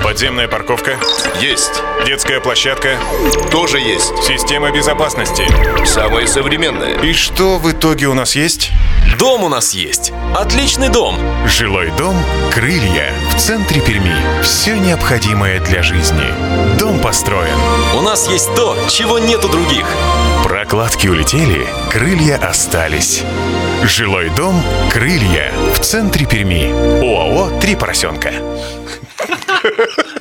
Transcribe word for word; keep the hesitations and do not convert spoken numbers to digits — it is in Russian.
Подземная парковка? Есть. Детская площадка? Тоже есть. Система безопасности? Самые современные. И что в итоге у нас есть? Дом у нас есть. Отличный дом. Жилой дом «Крылья» в центре Перми. Все необходимое для жизни. Дом построен. У нас есть то, чего нет у других. Прокладки улетели, крылья остались. Жилой дом «Крылья» в центре Перми. ОАО «Три поросенка».